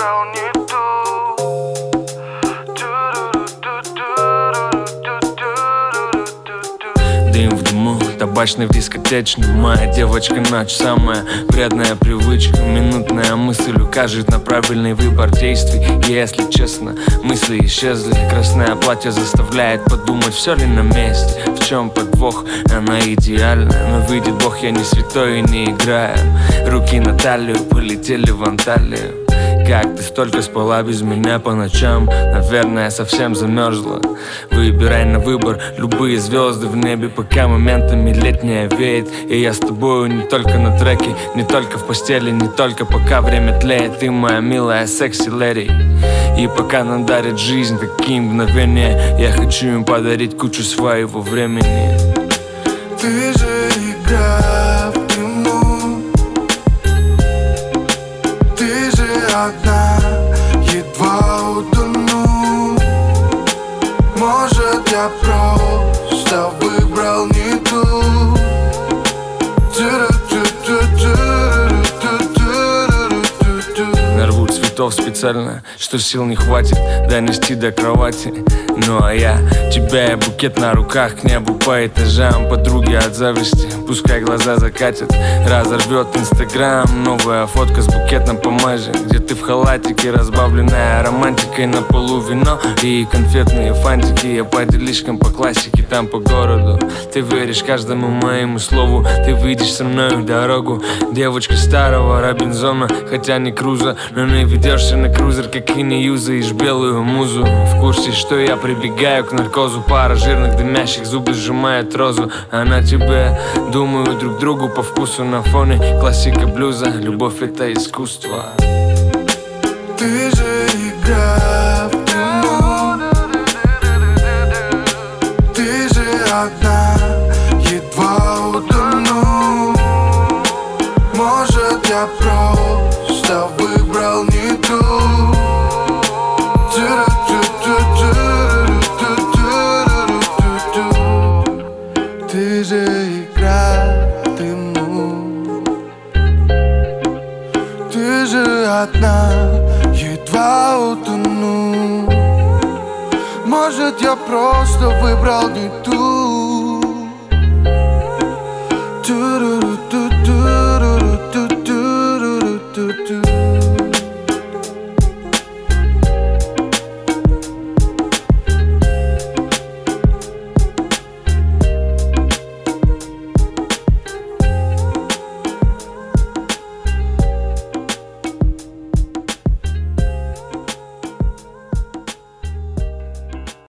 выбрал не ту. Дым в дыму, табачный в дискотечный. Моя девочка ночь, самая вредная привычка. Минутная мысль укажет на правильный выбор действий. Если честно, мысли исчезли. Красное платье заставляет подумать, все ли на месте. В чем подвох, она идеальна. Но видит Бог, я не святой и не играю. Руки на талию, полетели в Анталию. Как ты столько спала без меня по ночам? Наверное, совсем замерзла. Выбирай на выбор любые звезды в небе, пока моментами летняя веет. И я с тобою не только на треке, не только в постели, не только пока время тлеет. Ты моя милая секси-леди. И пока нам дарит жизнь такие мгновения, я хочу им подарить кучу своего времени. Ты же игра в дыму, ты же одна, едва утону. Может, я просто выбрал не ту. Нарву цветов специально, что сил не хватит донести до кровати. Ну а я тебя и букет на руках к небу по этажам. Подруги от зависти, пускай глаза закатят. Разорвет Инстаграм, новая фотка с букетом по маже, где ты в халатике, разбавленная романтикой. На полу вино и конфетные фантики. Я по делишкам, по классике, там по городу. Ты веришь каждому моему слову, ты выйдешь со мной в дорогу. Девочка старого Робинзона, хотя не круза, но не ведешься на крузер, как и не юзаешь белую музу. В курсе, что я прибегаю к наркозу, пара жирных дымящих, зубы сжимает розу. А на тебе думаю друг другу по вкусу на фоне классика блюза. Любовь — это искусство. Ты же игра в дыму, ты же одна, едва утону. Может, я просто выбрал не ту. Ты же игра в дыму, ты же одна, едва утону. Может, я просто выбрал не ту.